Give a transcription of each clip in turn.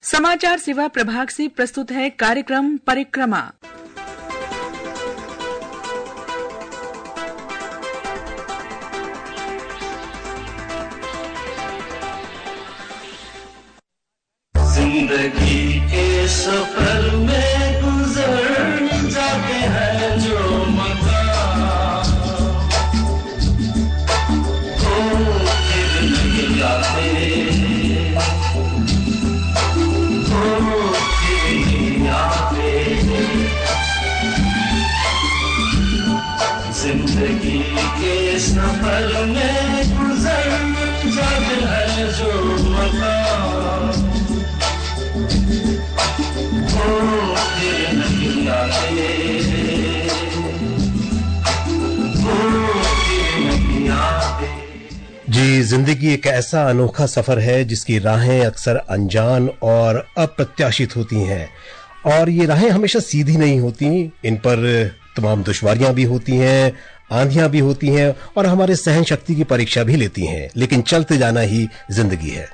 समाचार सेवा प्रभाग से प्रस्तुत है कार्यक्रम परिक्रमा। जिंदगी के सफर में गुजर जाते हैं जो मकाम, वो फिर नहीं आते, वो फिर नहीं आते। जिंदगी के सफर में गुजर जाते हैं जो मकाम, जी, जिंदगी एक ऐसा अनोखा सफर है जिसकी राहें अक्सर अनजान और अप्रत्याशित होती हैं, और ये राहें हमेशा सीधी नहीं होती। इन पर तमाम दुश्वारियां भी होती हैं, आंधियां भी होती हैं और हमारे सहन शक्ति की परीक्षा भी लेती हैं, लेकिन चलते जाना ही जिंदगी है।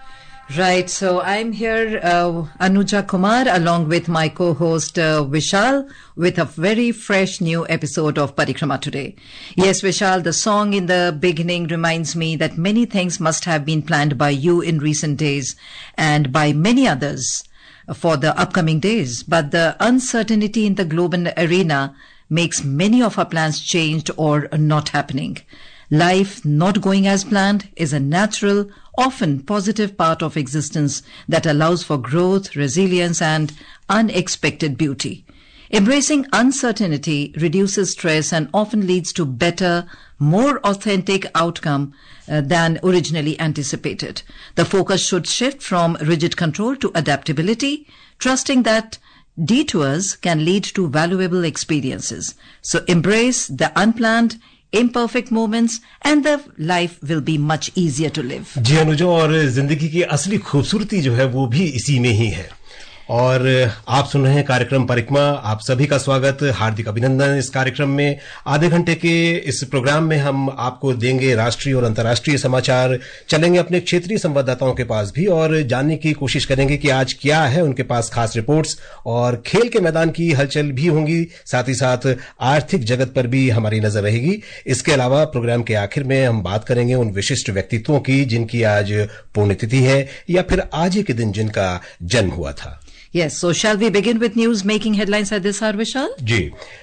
Right, so I'm here, Anuja Kumar, along with my co-host Vishal, with a very fresh new episode of Parikrama today. Yes, Vishal, the song in the beginning reminds me that many things must have been planned by you in recent days and by many others for the upcoming days. But the uncertainty in the global arena makes many of our plans changed or not happening. Life not going as planned is a natural, often positive part of existence that allows for growth, resilience, and unexpected beauty. Embracing uncertainty reduces stress and often leads to better, more authentic outcome than originally anticipated. The focus should shift from rigid control to adaptability, trusting that detours can lead to valuable experiences. So embrace the unplanned, imperfect moments and the life will be much easier to live. जी अनुजा, और जिंदगी की असली खूबसूरती जो है वो भी इसी में ही है। और आप सुन रहे हैं कार्यक्रम परिक्रमा। आप सभी का स्वागत, हार्दिक अभिनंदन। इस कार्यक्रम में आधे घंटे के इस प्रोग्राम में हम आपको देंगे राष्ट्रीय और अंतर्राष्ट्रीय समाचार, चलेंगे अपने क्षेत्रीय संवाददाताओं के पास भी और जानने की कोशिश करेंगे कि आज क्या है उनके पास खास रिपोर्ट्स, और खेल के मैदान की हलचल भी होंगी, साथ ही साथ आर्थिक जगत पर भी हमारी नजर रहेगी। इसके अलावा प्रोग्राम के आखिर में हम बात करेंगे उन विशिष्ट व्यक्तित्वों की जिनकी आज पुण्यतिथि है या फिर आज ही के दिन जिनका जन्म हुआ था। Yes, so shall we begin with news making headlines at this hour, Vishal? जी,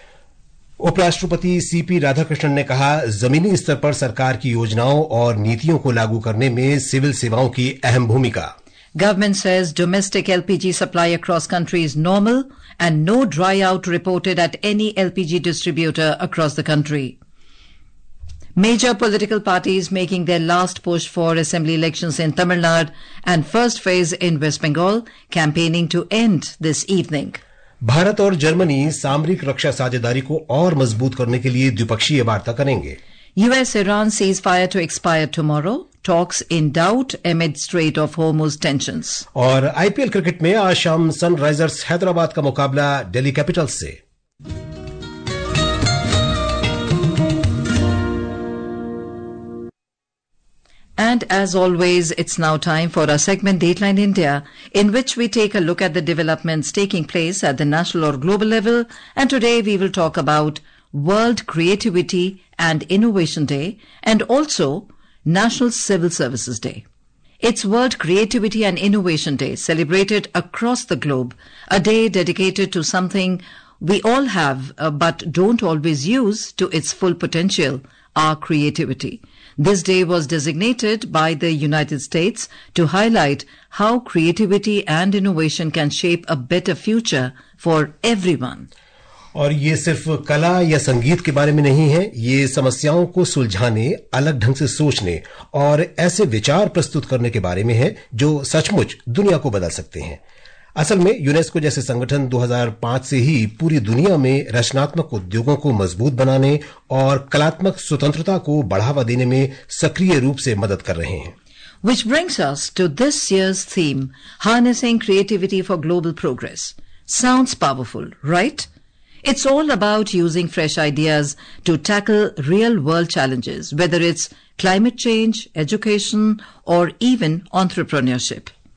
उपराष्ट्रपति सीपी राधाकृष्णन ने कहा, जमीनी स्तर पर सरकार की योजनाओं और नीतियों को लागू करने में सिविल सेवाओं की अहम भूमिका। Government says domestic LPG supply across country is normal and no dry out reported at any LPG distributor across the country. Major political parties making their last push for assembly elections in Tamil Nadu and first phase in West Bengal campaigning to end this evening. Bharat और Germany सामरिक रक्षा साझेदारी को और मजबूत करने के लिए द्विपक्षीय वार्ता करेंगे। US-Iran ceasefire to expire tomorrow. Talks in doubt amid Strait of Hormuz tensions. और आईपीएल क्रिकेट में आज शाम सनराइजर्स हैदराबाद का मुकाबला दिल्ली कैपिटल्स से। And as always, it's now time for our segment Dateline India, in which we take a look at the developments taking place at the national or global level. And today we will talk about World Creativity and Innovation Day and also National Civil Services Day. It's World Creativity and Innovation Day, celebrated across the globe, a day dedicated to something we all have but don't always use to its full potential, our creativity. This day was designated by the United States to highlight how creativity and innovation can shape a better future for everyone. और ये सिर्फ कला या संगीत के बारे में नहीं है, ये समस्याओं को सुलझाने, अलग ढंग से सोचने और ऐसे विचार प्रस्तुत करने के बारे में है जो सचमुच दुनिया को बदल सकते हैं। असल में यूनेस्को जैसे संगठन 2005 से ही पूरी दुनिया में रचनात्मक उद्योगों को मजबूत बनाने और कलात्मक स्वतंत्रता को बढ़ावा देने में सक्रिय रूप से मदद कर रहे हैं। Which brings us to this year's theme, Harnessing Creativity for Global Progress. Sounds powerful, right? It's all about using fresh ideas to tackle real-world challenges, whether it's climate change, education, or even entrepreneurship.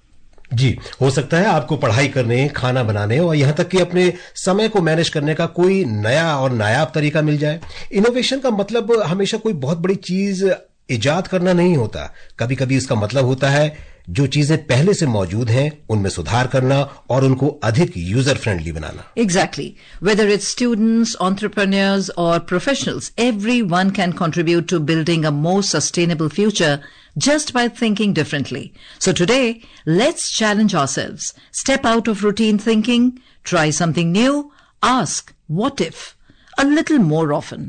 जी, हो सकता है आपको पढ़ाई करने, खाना बनाने और यहाँ तक कि अपने समय को मैनेज करने का कोई नया और नायाब तरीका मिल जाए। इनोवेशन का मतलब हमेशा कोई बहुत बड़ी चीज इजाद करना नहीं होता। कभी कभी इसका मतलब होता है जो चीजें पहले से मौजूद हैं उनमें सुधार करना और उनको अधिक यूजर फ्रेंडली बनाना। Exactly. Whether it's students, entrepreneurs or professionals, everyone can contribute to building a more sustainable future just by thinking differently. So today, let's challenge ourselves. Step out of routine thinking, try something new, ask what if a little more often.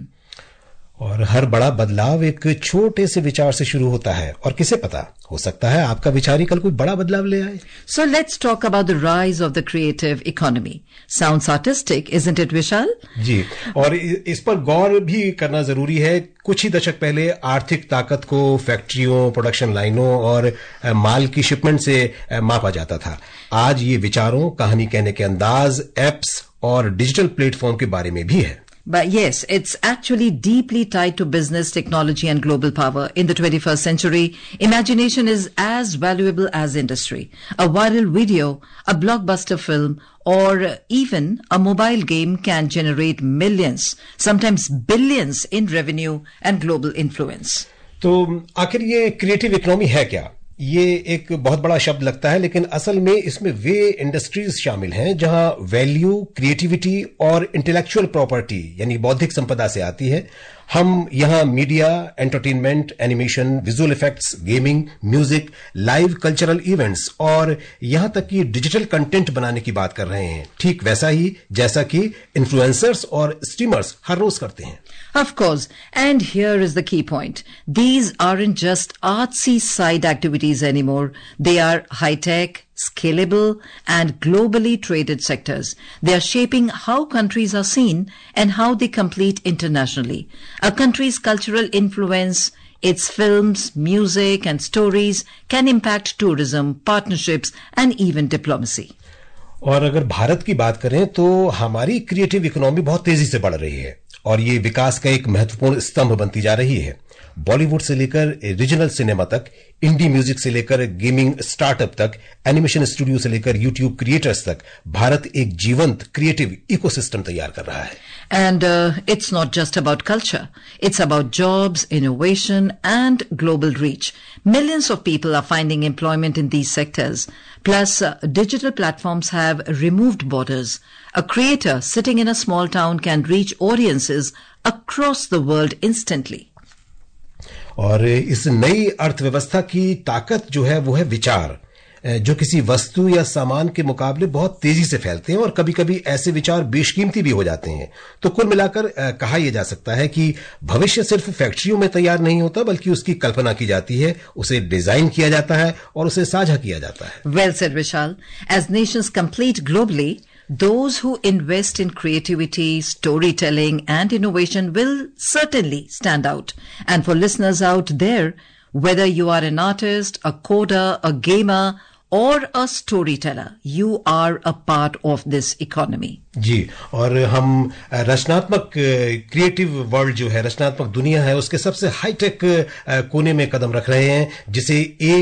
और हर बड़ा बदलाव एक छोटे से विचार से शुरू होता है और किसे पता, हो सकता है आपका विचार ही कल कोई बड़ा बदलाव ले आए। So let's talk about the rise of the creative economy. Sounds artistic, isn't it, Vishal? जी, और इस पर गौर भी करना जरूरी है। कुछ ही दशक पहले आर्थिक ताकत को फैक्ट्रियों, प्रोडक्शन लाइनों और माल की शिपमेंट से मापा जाता था। आज ये विचारों, कहानी कहने के अंदाज, एप्स और डिजिटल प्लेटफॉर्म के बारे में भी है। But yes, it's actually deeply tied to business, technology and global power. In the 21st century, imagination is as valuable as industry. A viral video, a blockbuster film, or even a mobile game can generate millions, sometimes billions in revenue and global influence. तो आखिर ये creative economy है क्या? ये एक बहुत बड़ा शब्द लगता है, लेकिन असल में इसमें वे इंडस्ट्रीज शामिल हैं जहां वैल्यू, क्रिएटिविटी और इंटेलेक्चुअल प्रॉपर्टी यानी बौद्धिक संपदा से आती है। हम यहां media, entertainment, animation, visual effects, gaming, music, live cultural events और यहां तक कि डिजिटल कंटेंट बनाने की बात कर रहे हैं, ठीक वैसा ही जैसा कि इन्फ्लुएंसर्स और स्ट्रीमर्स हर रोज करते हैं। Of course, and here is the key point. These aren't just artsy side activities anymore. They are high-tech, scalable, and globally traded sectors. They are shaping how countries are seen and how they compete internationally. A country's cultural influence, its films, music, and stories can impact tourism, partnerships, and even diplomacy. और अगर भारत की बात करें तो हमारी creative economy बहुत तेजी से बढ़ रही है और ये विकास का एक महत्वपूर्ण स्तंभ बनती जा रही है। बॉलीवुड से लेकर रीजनल सिनेमा तक, इंडी म्यूजिक से लेकर गेमिंग स्टार्टअप तक, एनिमेशन स्टूडियो से लेकर यूट्यूब क्रिएटर्स तक, भारत एक जीवंत क्रिएटिव इकोसिस्टम तैयार कर रहा है। And it's not just about culture. It's about jobs, innovation, and global reach. Millions of people are finding employment in these sectors. Plus, digital platforms have removed borders. A creator sitting in a small town can reach audiences across the world instantly. और इस नई अर्थव्यवस्था की ताकत जो है वो है विचार, जो किसी वस्तु या सामान के मुकाबले बहुत तेजी से फैलते हैं और कभी-कभी ऐसे विचार बेशकीमती भी हो जाते हैं। तो कुल मिलाकर कहा यह जा सकता है कि भविष्य सिर्फ फैक्ट्रियों में तैयार नहीं होता, बल्कि उसकी कल्पना की जाती है, उसे डिजाइन किया जाता है और उसे साझा किया जाता है। Well said, Vishal. As nations compete globally, those who invest in creativity, storytelling, and innovation will certainly stand out. And for listeners out there, whether you are an artist, a coder, a gamer, or a storyteller, you are a part of this economy. जी, और हम रचनात्मक creative world जो है, रचनात्मक दुनिया है, उसके सबसे हाईटेक कोने में कदम रख रहे हैं, जिसे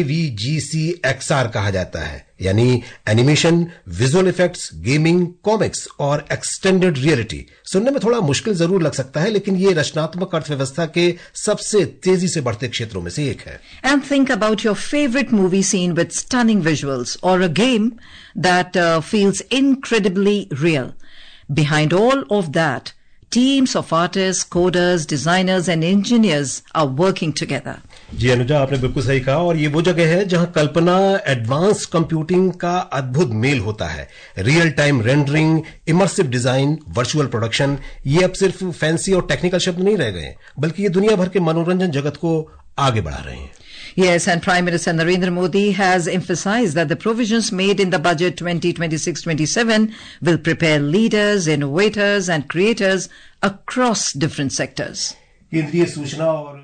AVGCXR कहा जाता है, यानी animation, visual effects, gaming, comics और एक्सटेंडेड रियलिटी। सुनने में थोड़ा मुश्किल जरूर लग सकता है, लेकिन ये रचनात्मक अर्थव्यवस्था के सबसे तेजी से बढ़ते क्षेत्रों में से एक है। And think about your favorite movie scene with stunning visuals or a game that feels incredibly real. Behind all of that, teams of artists, coders, designers and engineers are working together. जी अनुजा, आपने बिल्कुल सही कहा, और ये वो जगह है जहां कल्पना, एडवांस कंप्यूटिंग का अद्भुत मेल होता है। Real time rendering, immersive design, virtual production, ये अब सिर्फ फैंसी और टेक्निकल शब्द नहीं रह गए, बल्कि ये दुनिया भर के मनोरंजन जगत को आगे बढ़ा रहे हैं। Yes, and Prime Minister Narendra Modi has emphasized that the provisions made in the budget 2026-27 will prepare leaders, innovators and creators across different sectors. केंद्रीय सूचना और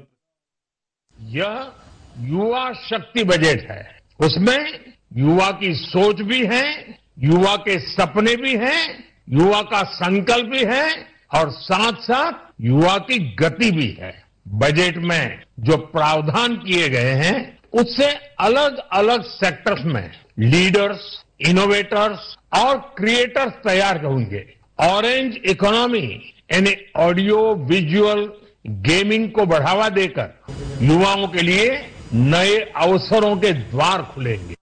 यह युवा शक्ति बजट है। उसमें युवा की सोच भी है, युवा के सपने भी हैं, युवा का संकल्प भी है और साथ साथ युवा की गति भी है। बजट में जो प्रावधान किए गए हैं उससे अलग अलग सेक्टर्स में लीडर्स, इनोवेटर्स और क्रिएटर्स तैयार होंगे। ऑरेंज इकोनॉमी यानी ऑडियो विजुअल गेमिंग को बढ़ावा देकर युवाओं के लिए नए अवसरों के द्वार खुलेंगे।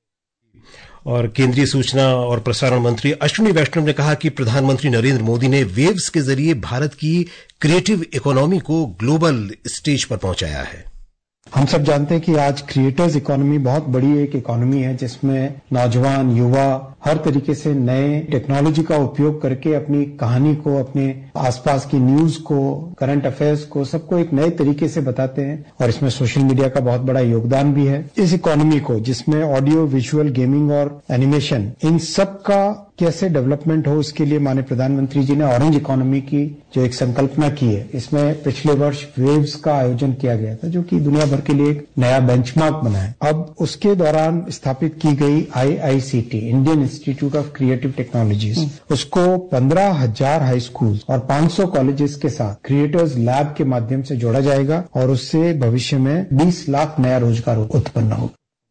और केंद्रीय सूचना और प्रसारण मंत्री अश्विनी वैष्णव ने कहा कि प्रधानमंत्री नरेंद्र मोदी ने वेव्स के जरिए भारत की क्रिएटिव इकोनॉमी को ग्लोबल स्टेज पर पहुंचाया है। हम सब जानते हैं कि आज क्रिएटर्स इकोनॉमी बहुत बड़ी एक इकोनॉमी है जिसमें नौजवान युवा हर तरीके से नए टेक्नोलॉजी का उपयोग करके अपनी कहानी को, अपने आसपास की न्यूज को, करंट अफेयर्स को, सबको एक नए तरीके से बताते हैं और इसमें सोशल मीडिया का बहुत बड़ा योगदान भी है। इस इकोनॉमी को जिसमें ऑडियो विजुअल गेमिंग और एनिमेशन इन सब का कैसे डेवलपमेंट हो, उसके लिए माननीय प्रधानमंत्री जी ने ऑरेंज इकोनॉमी की जो एक संकल्पना की है, इसमें पिछले वर्ष वेव्स का आयोजन किया गया था जो कि दुनिया भर के लिए एक नया बेंचमार्क बना है। अब उसके दौरान स्थापित की गई IICT, Indian Institute of Creative Technologies, उसको 15,000 हाई स्कूल और 500 कॉलेजेस के साथ क्रिएटर्स लैब के माध्यम से जोड़ा जाएगा और उससे भविष्य में 20 लाख नया रोजगार उत्पन्न होगा।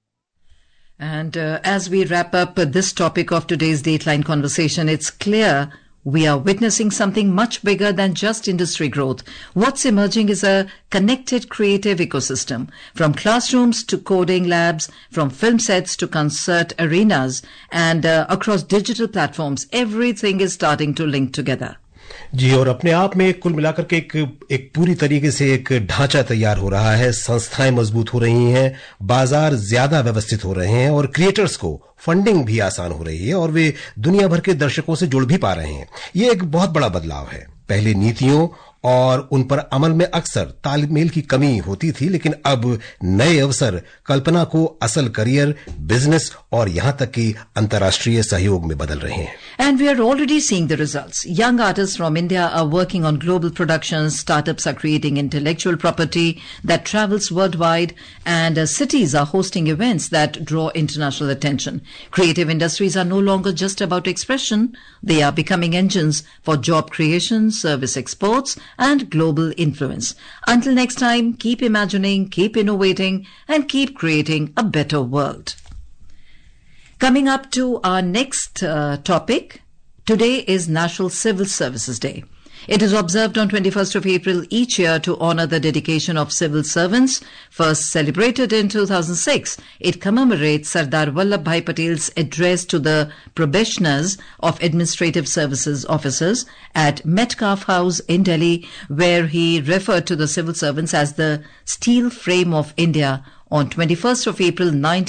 And as we wrap up this topic of today's Dateline conversation, it's clear we are witnessing something much bigger than just industry growth. What's emerging is a connected creative ecosystem, from classrooms to coding labs, from film sets to concert arenas, and across digital platforms, everything is starting to link together. जी, और अपने आप में कुल मिलाकर के एक पूरी तरीके से एक ढांचा तैयार हो रहा है। संस्थाएं मजबूत हो रही हैं, बाजार ज्यादा व्यवस्थित हो रहे हैं और क्रिएटर्स को फंडिंग भी आसान हो रही है और वे दुनिया भर के दर्शकों से जुड़ भी पा रहे हैं। ये एक बहुत बड़ा बदलाव है। पहले नीतियों और उन पर अमल में अक्सर तालमेल की कमी होती थी, लेकिन अब नए अवसर कल्पना को असल करियर, बिजनेस और यहां तक कि अंतर्राष्ट्रीय सहयोग में बदल रहे हैं। And we are already seeing the results. Young artists from India are working on global productions, startups are creating intellectual property that travels worldwide, and cities are hosting events that draw international attention. Creative industries are no longer just about expression, they are becoming engines for job creation, service exports, and global influence. Until next time, keep imagining, keep innovating, and keep creating a better world. Coming up to our next topic, today is National Civil Services Day. It is observed on 21st of April each year to honor the dedication of civil servants. First celebrated in 2006, it commemorates Sardar Vallabhbhai Patel's address to the probationers of administrative services officers at Metcalfe House in Delhi, where he referred to the civil servants as the steel frame of India on 21st of April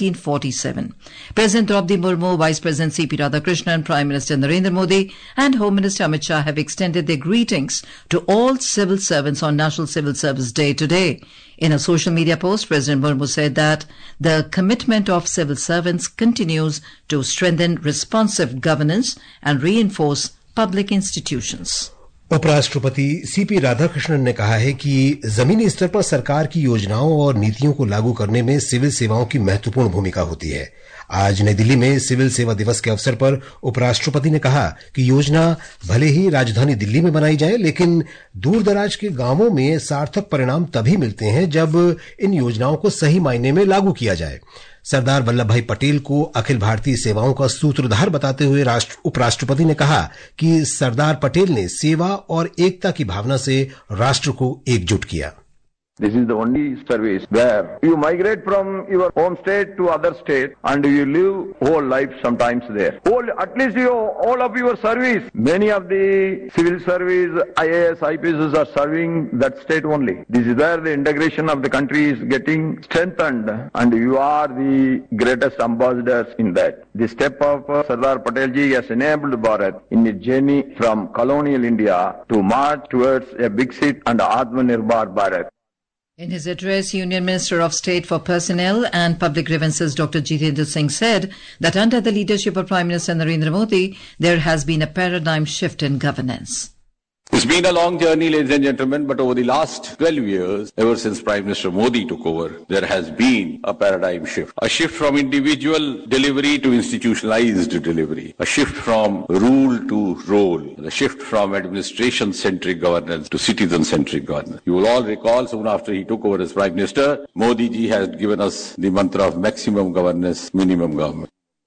1947. President Draupadi Murmu, Vice President C.P. Radhakrishnan, Prime Minister Narendra Modi and Home Minister Amit Shah have extended their greetings to all civil servants on National Civil Service Day today. In a social media post, President Murmu said that the commitment of civil servants continues to strengthen responsive governance and reinforce public institutions. उपराष्ट्रपति सीपी राधाकृष्णन ने कहा है कि जमीनी स्तर पर सरकार की योजनाओं और नीतियों को लागू करने में सिविल सेवाओं की महत्वपूर्ण भूमिका होती है। आज नई दिल्ली में सिविल सेवा दिवस के अवसर पर उपराष्ट्रपति ने कहा कि योजना भले ही राजधानी दिल्ली में बनाई जाए, लेकिन दूर दराज के गांवों में सार्थक परिणाम तभी मिलते हैं जब इन योजनाओं को सही मायने में लागू किया जाए। सरदार वल्लभ भाई पटेल को अखिल भारतीय सेवाओं का सूत्रधार बताते हुए उपराष्ट्रपति ने कहा कि सरदार पटेल ने सेवा और एकता की भावना से राष्ट्र को एकजुट किया। This is the only service where you migrate from your home state to other state and you live whole life sometimes there. At least all of your service. Many of the civil service, IAS, IPS are serving that state only. This is where the integration of the country is getting strengthened and you are the greatest ambassadors in that. The step of Sardar Patelji has enabled Bharat in its journey from colonial India to march towards a big seat and Atmanirbhar Bharat. In his address, Union Minister of State for Personnel and Public Grievances Dr. Jitendra Singh said that under the leadership of Prime Minister Narendra Modi, there has been a paradigm shift in governance. It's been a long journey, ladies and gentlemen, but over the last 12 years, ever since Prime Minister Modi took over, there has been a paradigm shift. A shift from individual delivery to institutionalized delivery. A shift from rule to role. A shift from administration-centric governance to citizen-centric governance. You will all recall, soon after he took over as Prime Minister, Modi ji has given us the mantra of maximum governance, minimum government.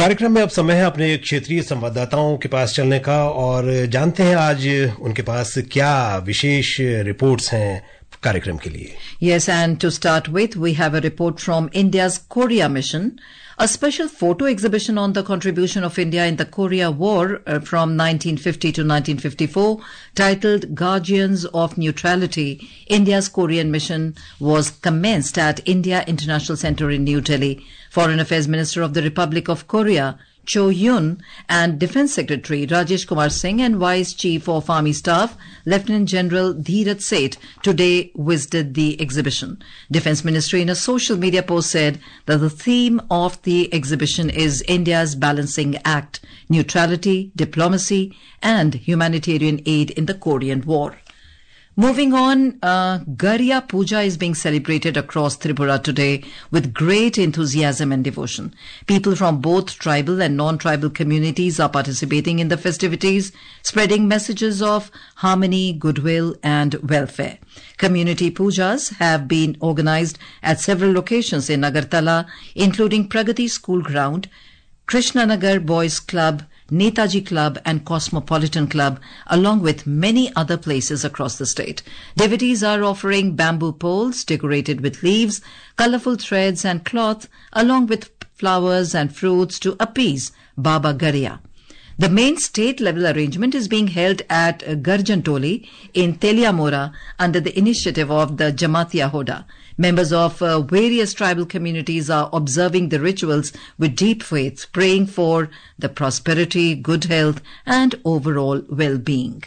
कार्यक्रम में अब समय है अपने क्षेत्रीय संवाददाताओं के पास चलने का और जानते हैं आज उनके पास क्या विशेष रिपोर्ट्स हैं कार्यक्रम के लिए. Yes, and to start with, we have a report from India's Korea mission. A special photo exhibition on the contribution of India in the Korea War from 1950 to 1954, titled Guardians of Neutrality, India's Korean Mission, was commenced at India International Centre in New Delhi. Foreign Affairs Minister of the Republic of Korea, Cho Yoon, and Defence Secretary Rajesh Kumar Singh and Vice Chief of Army Staff, Lieutenant General Dheeraj Seth, today visited the exhibition. Defence Ministry in a social media post said that the theme of the exhibition is India's balancing act, neutrality, diplomacy, and humanitarian aid in the Korean War. Moving on, Garya Puja is being celebrated across Tripura today with great enthusiasm and devotion. People from both tribal and non-tribal communities are participating in the festivities, spreading messages of harmony, goodwill, and welfare. Community pujas have been organized at several locations in Agartala, including Pragati School Ground, Krishnanagar Boys Club, Netaji Club and Cosmopolitan Club, along with many other places across the state. Devotees are offering bamboo poles decorated with leaves, colorful threads and cloth, along with flowers and fruits to appease Baba Garya. The main state-level arrangement is being held at Garjantoli in Teliamora under the initiative of the Jamatia Hoda. Members of various tribal communities are observing the rituals with deep faith, praying for the prosperity, good health, and overall well-being.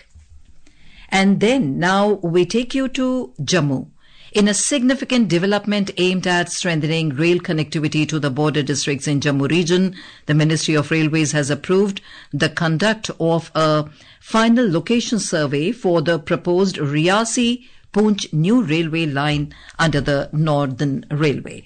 And then now we take you to Jammu. In a significant development aimed at strengthening rail connectivity to the border districts in Jammu region, the Ministry of Railways has approved the conduct of a final location survey for the proposed Riyasi-Poonch new railway line under the Northern Railway.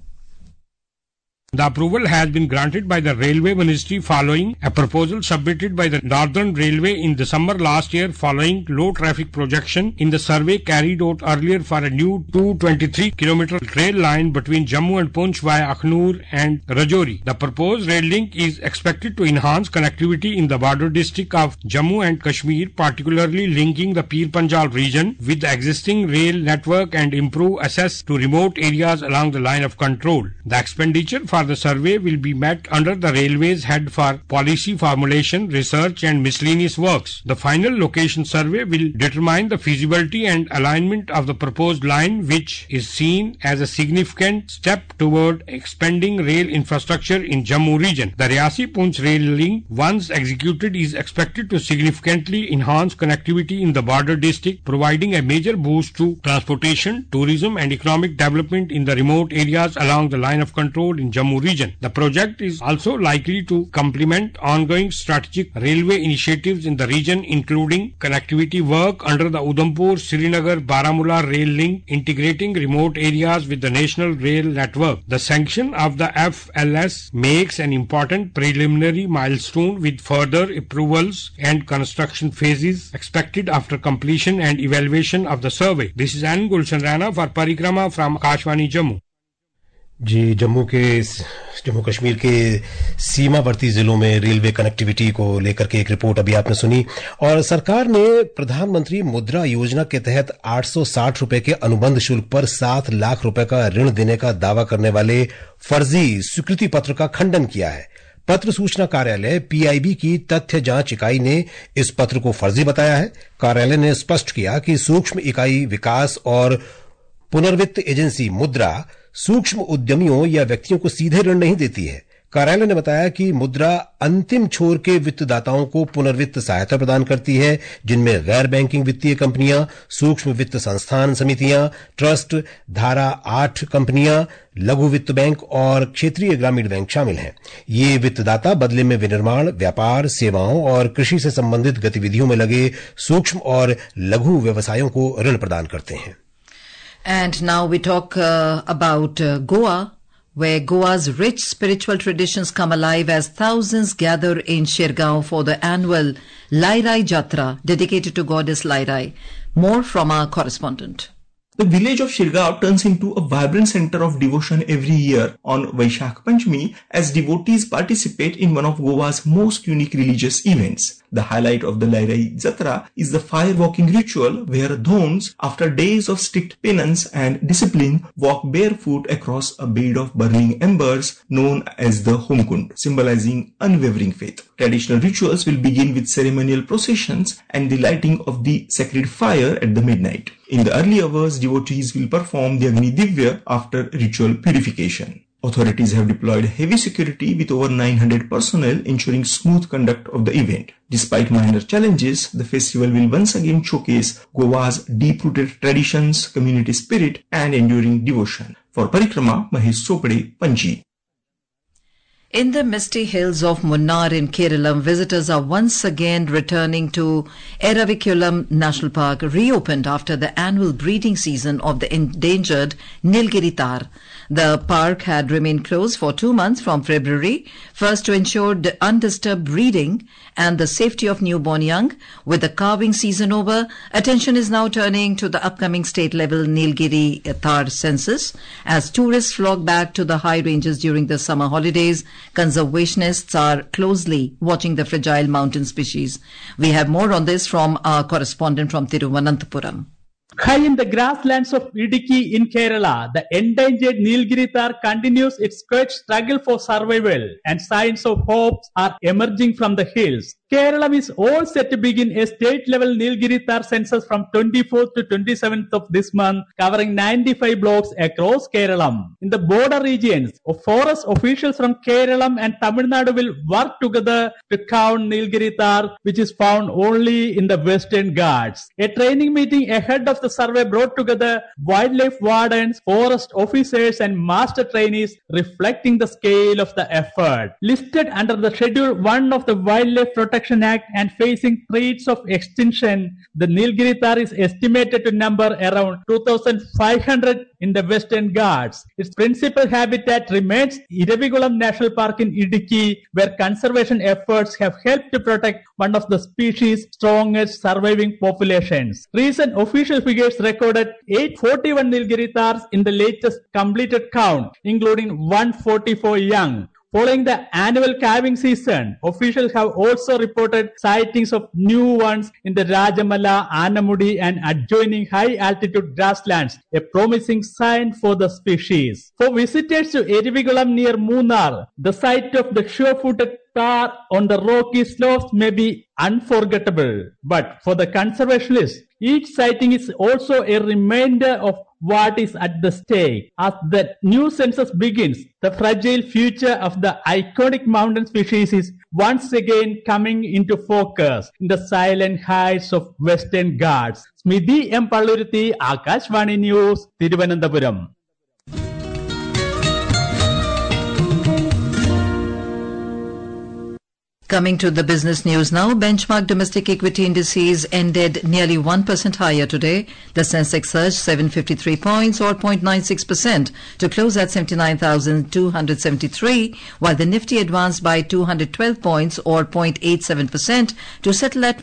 The approval has been granted by the Railway Ministry following a proposal submitted by the Northern Railway in December last year following low traffic projection in the survey carried out earlier for a new 223-kilometer rail line between Jammu and Poonch via Akhnur and Rajouri. The proposed rail link is expected to enhance connectivity in the border district of Jammu and Kashmir, particularly linking the Pir Panjal region with the existing rail network and improve access to remote areas along the line of control. The expenditure for the survey will be met under the Railways Head for Policy Formulation, Research and Miscellaneous Works. The final location survey will determine the feasibility and alignment of the proposed line, which is seen as a significant step toward expanding rail infrastructure in Jammu region. The Riyasi-Poonch rail link, once executed, is expected to significantly enhance connectivity in the border district, providing a major boost to transportation, tourism and economic development in the remote areas along the line of control in Jammu region. The project is also likely to complement ongoing strategic railway initiatives in the region, including connectivity work under the Udhampur-Srinagar-Baramulla rail link, integrating remote areas with the national rail network. The sanction of the FLS makes an important preliminary milestone, with further approvals and construction phases expected after completion and evaluation of the survey. This is N. Gulshan Rana for Parikrama from Akashvani Jammu. जी, जम्मू कश्मीर के सीमावर्ती जिलों में railway connectivity को लेकर के एक report अभी आपने सुनी और सरकार ने प्रधानमंत्री मुद्रा योजना के तहत 860 रुपए के अनुबंध शुल्क पर 7 लाख रुपए का ऋण देने का दावा करने वाले फर्जी स्वीकृति पत्र का खंडन किया है. पत्र सूचना कार्यालय पीआईबी की तथ्य जांच इकाई ने इस पत्र को फर्जी बताया है. कार्यालय ने स्पष्ट किया कि सूक्ष्म इकाई विकास और पुनर्वित्त एजेंसी मुद्रा सूक्ष्म उद्यमियों या व्यक्तियों को सीधे ऋण नहीं देती है. कार्यालय ने बताया कि मुद्रा अंतिम छोर के वित्तदाताओं को पुनर्वित्त सहायता प्रदान करती है, जिनमें गैर बैंकिंग वित्तीय कंपनियां, सूक्ष्म वित्त संस्थान समितियां, ट्रस्ट, धारा 8 कंपनियां, लघु वित्त बैंक और क्षेत्रीय ग्रामीण बैंक शामिल हैं. ये वित्तदाता बदले में विनिर्माण, व्यापार, सेवाओं और कृषि से संबंधित गतिविधियों में लगे सूक्ष्म और लघु व्यवसायों को ऋण प्रदान करते हैं. And now we talk about Goa, where Goa's rich spiritual traditions come alive as thousands gather in Shirgaon for the annual Lairai Jatra dedicated to goddess Lairai. More from our correspondent. The village of Shirgaon turns into a vibrant center of devotion every year on Vaishakh Panchami as devotees participate in one of Goa's most unique religious events. The highlight of the Lairai Jatra is the fire walking ritual where Dhons, after days of strict penance and discipline, walk barefoot across a bed of burning embers known as the Homkund, symbolizing unwavering faith. Traditional rituals will begin with ceremonial processions and the lighting of the sacred fire at the midnight. In the early hours, devotees will perform the Agni Divya after ritual purification. Authorities have deployed heavy security with over 900 personnel ensuring smooth conduct of the event. Despite minor challenges, the festival will once again showcase Goa's deep-rooted traditions, community spirit and enduring devotion. For Parikrama, Mahesh Chopade, Panji. In the misty hills of Munnar in Kerala, visitors are once again returning to Eraviculam National Park, reopened after the annual breeding season of the endangered Nilgiri Tar. The park had remained closed for 2 months from February, first to ensure the undisturbed breeding and the safety of newborn young. With the calving season over, attention is now turning to the upcoming state-level Nilgiri Tar census. As tourists flock back to the high ranges during the summer holidays, conservationists are closely watching the fragile mountain species. We have more on this from our correspondent from Thiruvananthapuram. High in the grasslands of Idukki in Kerala, the endangered Nilgiri Tar continues its quest struggle for survival, and signs of hope are emerging from the hills. Kerala is all set to begin a state-level Nilgiri Tar census from 24th to 27th of this month, covering 95 blocks across Kerala. In the border regions, forest officials from Kerala and Tamil Nadu will work together to count Nilgiri Tar, which is found only in the Western Ghats. A training meeting ahead of the survey brought together wildlife wardens, forest officers and master trainees, reflecting the scale of the effort. Listed under the Schedule 1 of the Wildlife Protection Act and facing threats of extinction, the Nilgiri Tar is estimated to number around 2,500 in the Western Ghats. Its principal habitat remains Eraviculam National Park in Idukki, where conservation efforts have helped to protect one of the species' strongest surviving populations. Recent official figures recorded 841 Nilgiri Tars in the latest completed count, including 144 young. Following the annual calving season, officials have also reported sightings of new ones in the Rajamala, Anamudi and adjoining high-altitude grasslands, a promising sign for the species. For visitors to Eraviculam near Munnar, the sight of the sure-footed tar on the rocky slopes may be unforgettable. But for the conservationists, each sighting is also a reminder of what is at the stake. As the new census begins, the fragile future of the iconic mountain species is once again coming into focus in the silent heights of Western Ghats. Smidhi M. Palluruthi, Akashvani News, Thiruvananthapuram. Coming to the business news now, benchmark domestic equity indices ended nearly 1% higher today. The Sensex surged 753 points or 0.96% to close at 79,273, while the Nifty advanced by 212 points or 0.87% to settle at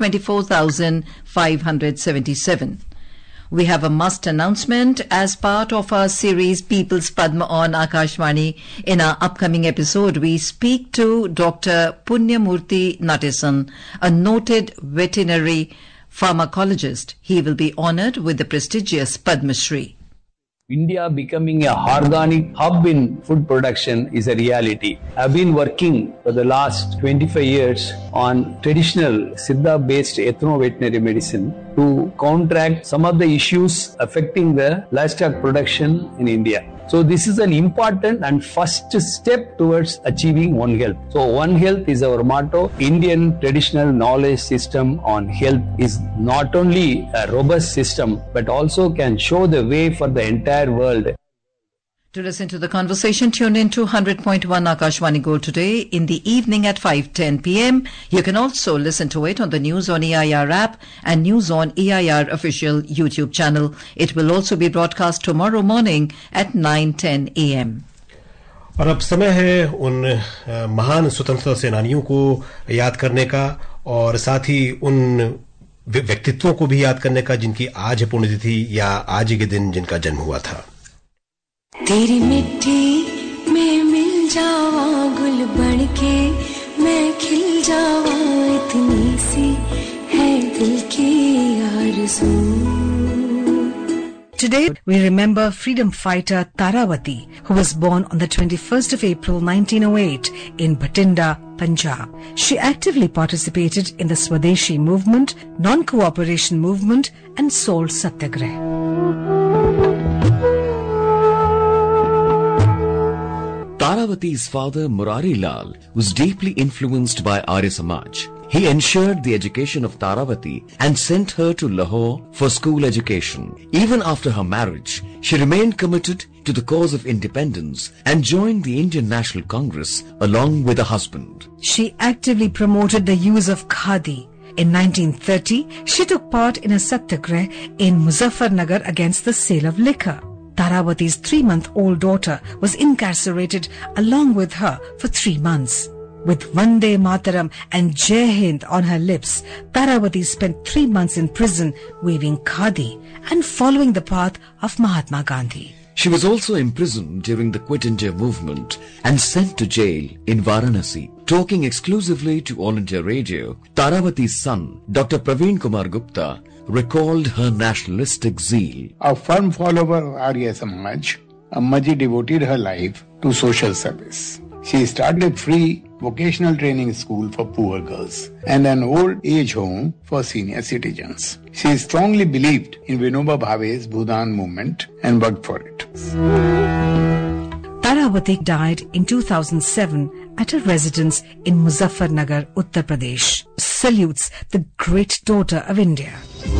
24,577. We have a must announcement as part of our series People's Padma on Akashvani. In our upcoming episode, we speak to Dr. Punyamurthy Natesan, a noted veterinary pharmacologist. He will be honored with the prestigious Padma Shri. India becoming a organic hub in food production is a reality. I've been working for the last 25 years on traditional Siddha-based ethno-veterinary medicine to counteract some of the issues affecting the livestock production in India. So this is an important and first step towards achieving One Health. So One Health is our motto. Indian traditional knowledge system on health is not only a robust system but also can show the way for the entire world. To listen to the conversation, tune in to 100.1 Akashvani Gold today in the evening at 5:10 p.m. You can also listen to it on the News on EIR app and News on EIR official YouTube channel. It will also be broadcast tomorrow morning at 9:10 a.m. और अब समय है उन महान स्वतंत्रता सेनानियों को याद करने का और साथ ही उन व्यक्तित्वों को भी याद करने का जिनकी आज है पुण्यतिथि या आज के दिन जिनका जन्म हुआ था। तेरी मिट्टी में मिल जावा गुल बन के मैं खिल जावा इतनी सी है दिल की आरज़ू। Today, we remember freedom fighter Tarawati, who was born on the 21st of April 1908 in Bhatinda, Punjab. She actively participated in the Swadeshi movement, non-cooperation movement and Salt Satyagrah. Tarawati's father, Murari Lal, was deeply influenced by Arya Samaj. He ensured the education of Tarawati and sent her to Lahore for school education. Even after her marriage, she remained committed to the cause of independence and joined the Indian National Congress along with her husband. She actively promoted the use of khadi. In 1930, she took part in a satyagrah in Muzaffarnagar against the sale of liquor. Tarawati's 3-month-old daughter was incarcerated along with her for 3 months. With Vande Mataram and Jai Hind on her lips, Tarawati spent 3 months in prison weaving khadi and following the path of Mahatma Gandhi. She was also imprisoned during the Quit India movement and sent to jail in Varanasi. Talking exclusively to All India Radio, Tarawati's son, Dr. Praveen Kumar Gupta, recalled her nationalistic zeal. A firm follower of Arya Samaj, Ammaji devoted her life to social service. She started free vocational training school for poor girls and an old age home for senior citizens. She strongly believed in Vinoba Bhave's Bhudan movement and worked for it. Tarawati died in 2007 at her residence in Muzaffarnagar, Uttar Pradesh. Salutes the great daughter of India.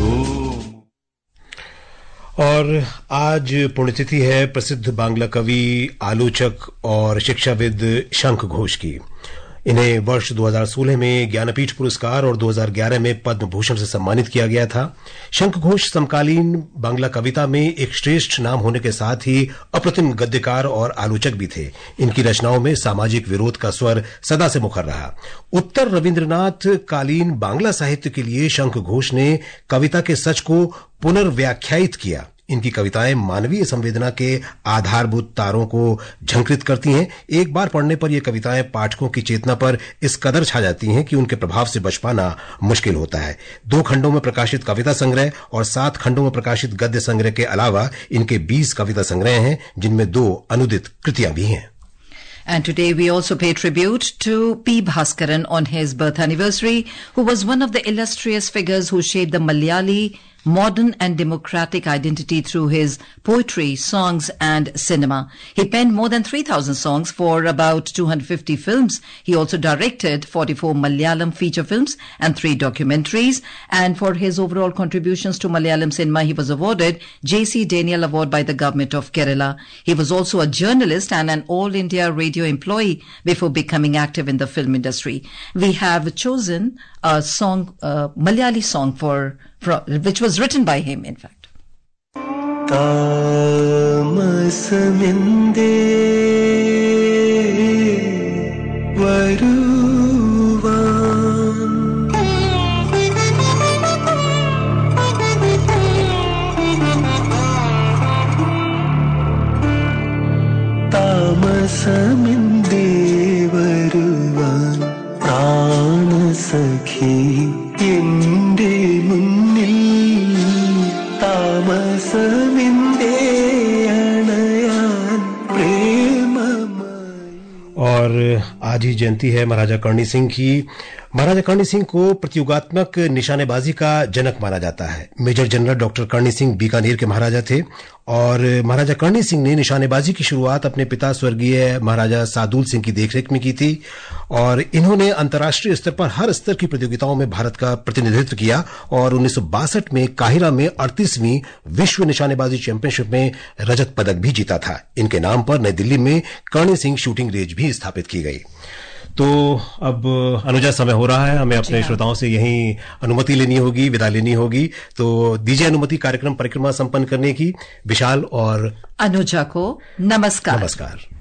और आज पुण्यतिथि है प्रसिद्ध बांग्ला कवि, आलोचक और शिक्षाविद शंख घोष की। इन्हें वर्ष 2016 में ज्ञानपीठ पुरस्कार और 2011 में पद्म भूषण से सम्मानित किया गया था। शंख घोष समकालीन बांग्ला कविता में एक श्रेष्ठ नाम होने के साथ ही अप्रतिम गद्यकार और आलोचक भी थे। इनकी रचनाओं में सामाजिक विरोध का स्वर सदा से मुखर रहा। उत्तर रविंद्रनाथ कालीन बांग्ला साहित्य के लिए शंख घोष ने कविता के सच को पुनर्व्याख्यायित किया। इनकी कविताएं मानवीय संवेदना के आधारभूत तारों को झंकृत करती हैं। एक बार पढ़ने पर ये कविताएं पाठकों की चेतना पर इस कदर छा जाती हैं कि उनके प्रभाव से बच पाना मुश्किल होता है। 2 खंडों में प्रकाशित कविता संग्रह और 7 खंडों में प्रकाशित गद्य संग्रह के अलावा इनके 20 कविता संग्रह हैं, जिनमें 2 अनुदित कृतियां भी हैं। And today we also pay tribute to P. Bhaskaran on his birth anniversary, who was one of the illustrious figures who shaped the Malayali modern and democratic identity through his poetry, songs and cinema. He penned more than 3,000 songs for about 250 films. He also directed 44 Malayalam feature films and 3 documentaries. And for his overall contributions to Malayalam cinema, he was awarded J.C. Daniel Award by the government of Kerala. He was also a journalist and an All India Radio employee before becoming active in the film industry. We have chosen a song, Malayali song which was written by him, in fact. Tamasaminde varuvan Tamasaminde varuvan prana sakhi inde और आज ही जयंती है महाराजा कर्णी सिंह की। महाराजा कर्णी सिंह को प्रतियोगात्मक निशानेबाजी का जनक माना जाता है। Major general doctor Karni Singh Bikaner के महाराजा थे और महाराजा कर्णी सिंह ने निशानेबाजी की शुरुआत अपने पिता स्वर्गीय महाराजा सादुल सिंह की देखरेख में की थी और इन्होंने अंतर्राष्ट्रीय स्तर पर हर स्तर की प्रतियोगिताओं में भारत का प्रतिनिधित्व किया और 1962 में काहिरा में 38वीं विश्व निशानेबाजी चैंपियनशिप में रजत पदक भी जीता था। इनके नाम पर नई दिल्ली में कर्णी सिंह शूटिंग रेंज भी स्थापित की गई। तो अब अनुजा, समय हो रहा है, हमें अपने श्रोताओं से यही अनुमति लेनी होगी, विदा लेनी होगी। तो दीजिए अनुमति कार्यक्रम परिक्रमा संपन्न करने की। विशाल और अनुजा को नमस्कार। नमस्कार।